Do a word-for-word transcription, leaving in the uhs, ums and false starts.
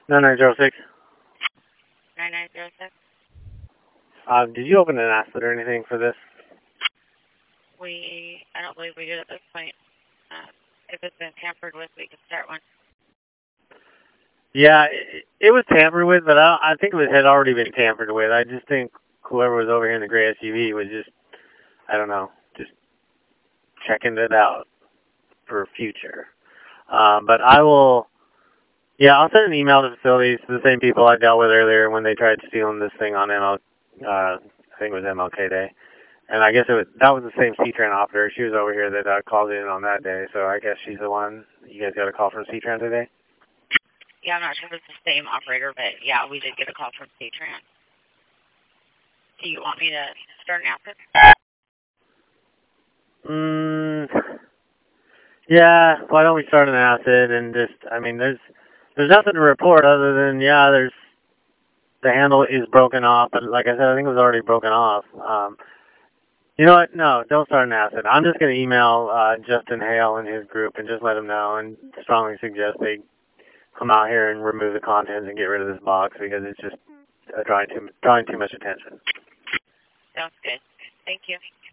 nine nine zero six. nine nine zero six. Uh, did you open an asset or anything for this? We, I don't believe we did at this point. Uh, if it's been tampered with, we can start one. Yeah, it, it was tampered with, but I, I think it had already been tampered with. I just think whoever was over here in the gray S U V was just, I don't know, just checking it out for future. Um, but I will, yeah, I'll send an email to facilities to the same people I dealt with earlier when they tried stealing this thing on M L, uh, I think it was M L K Day. And I guess it was, that was the same C-Tran operator. She was over here that uh, called in on that day, so I guess she's the one. You guys got a call from C-Tran today? Yeah, I'm not sure if it's the same operator, but yeah, we did get a call from C-Tran. Do you want me to start an outfit? Mm, yeah, why don't we start an acid and just, I mean, there's there's nothing to report other than, yeah, there's, the handle is broken off, but like I said, I think it was already broken off. Um, you know what? No, don't start an acid. I'm just going to email uh, Justin Hale and his group and just let him know and strongly suggest they come out here and remove the contents and get rid of this box because it's just uh, drawing too drawing too much attention. Sounds good. Thank you.